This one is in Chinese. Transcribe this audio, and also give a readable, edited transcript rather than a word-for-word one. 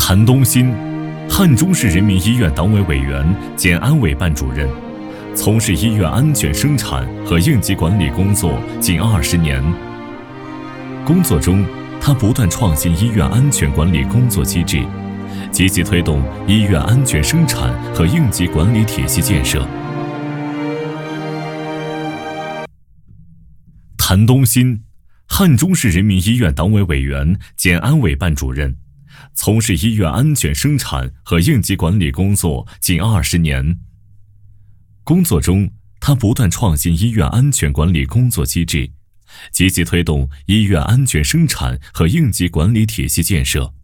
谭东新，汉中市人民医院党委委员兼安委办主任，从事医院安全生产和应急管理工作近20年。工作中，他不断创新医院安全管理工作机制，积极推动医院安全生产和应急管理体系建设。谭东新，汉中市人民医院党委委员兼安委办主任，从事医院安全生产和应急管理工作近20年。工作中，他不断创新医院安全管理工作机制，积极推动医院安全生产和应急管理体系建设。